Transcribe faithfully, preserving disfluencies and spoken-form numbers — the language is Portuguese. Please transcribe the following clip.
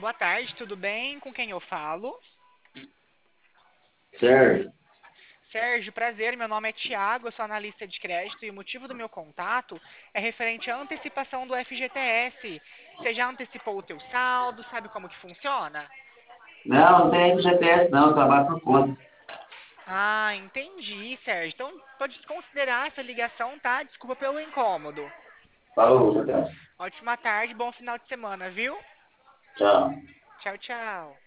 Boa tarde, tudo bem? Com quem eu falo? Sérgio, Sérgio, prazer, meu nome é Tiago, eu sou analista de crédito e o motivo do meu contato é referente à antecipação do F G T S. Você já antecipou o teu saldo, sabe como que funciona? não, não tem F G T S não, eu trabalho por conta. Ah, entendi, Sérgio. Então pode desconsiderar essa ligação, tá? Desculpa pelo incômodo. Falou, até. Ótima tarde, bom final de semana, viu? Tchau. Tchau, tchau.